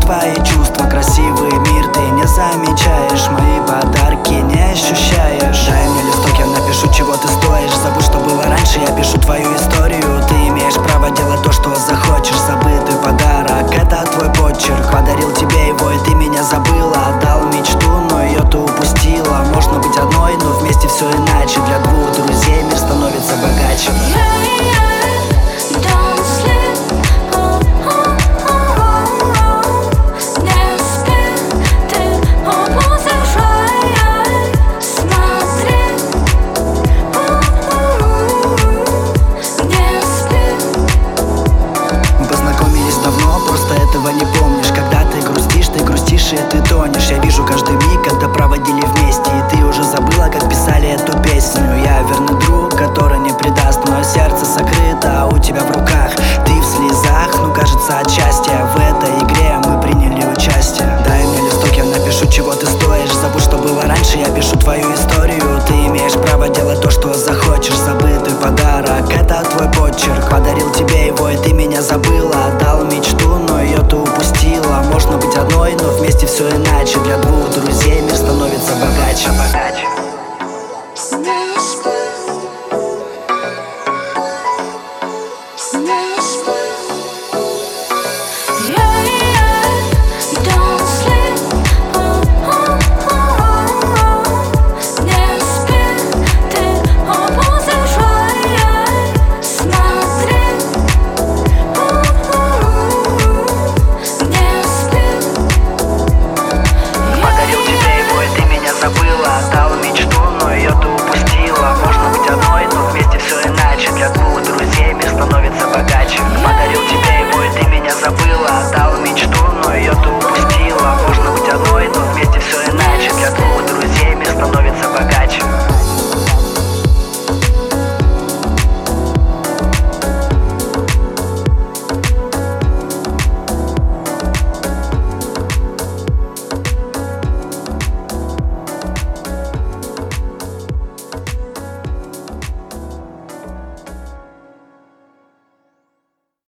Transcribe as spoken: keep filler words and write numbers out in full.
твои чувства, красивый мир ты не замечаешь, мои подарки не ощущаешь. Дай мне листок, я напишу, чего ты стоишь. Забудь, что было раньше, я пишу твою историю. Ты имеешь право делать то, что захочешь. Забудь